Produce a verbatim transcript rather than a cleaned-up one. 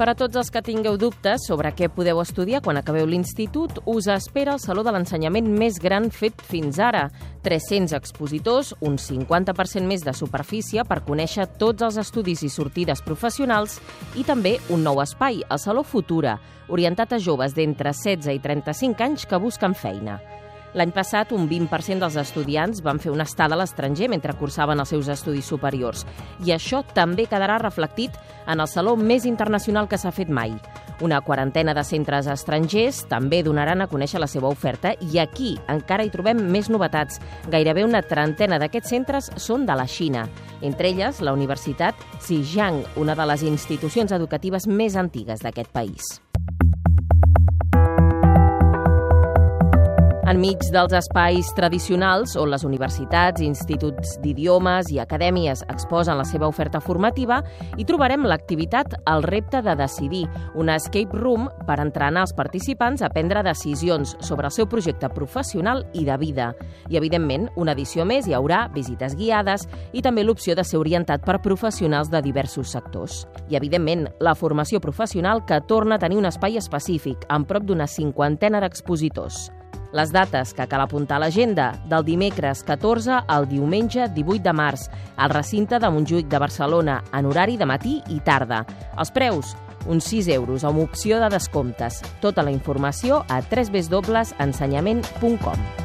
Per a tots els que tingueu dubtes sobre què podeu estudiar quan acabeu l'institut, us espera el Saló de l'Ensenyament més gran fet fins ara. tres-cents expositors, un cinquanta per cent més de superfície per conèixer tots els estudis i sortides professionals i també un nou espai, el Saló Futura, orientat a joves d'entre setze i trenta-cinc anys que busquen feina. L'any passat, un vint per cent dels estudiants van fer una estada a l'estranger mentre cursaven els seus estudis superiors. I això també quedarà reflectit en el saló més internacional que s'ha fet mai. Una quarantena de centres estrangers també donaran a conèixer la seva oferta i aquí encara hi trobem més novetats. Gairebé una trentena d'aquests centres són de la Xina. Entre elles, la Universitat Zhejiang, una de les institucions educatives més antigues d'aquest país. Enmig dels espais tradicionals on les universitats, instituts d'idiomes i acadèmies exposen la seva oferta formativa, hi trobarem l'activitat El repte de decidir, una escape room per entrenar els participants a prendre decisions sobre el seu projecte professional i de vida. I, evidentment, una edició més hi haurà visites guiades i també l'opció de ser orientat per professionals de diversos sectors. I, evidentment, la formació professional que torna a tenir un espai específic, amb prop d'una cinquantena d'expositors. Les dates que cal apuntar a l'agenda, del dimecres catorze al diumenge divuit de març, al recinte de Montjuïc de Barcelona, en horari de matí i tarda. Els preus, uns sis euros amb opció de descomptes. Tota la informació a w w w punt ensenyament punt com.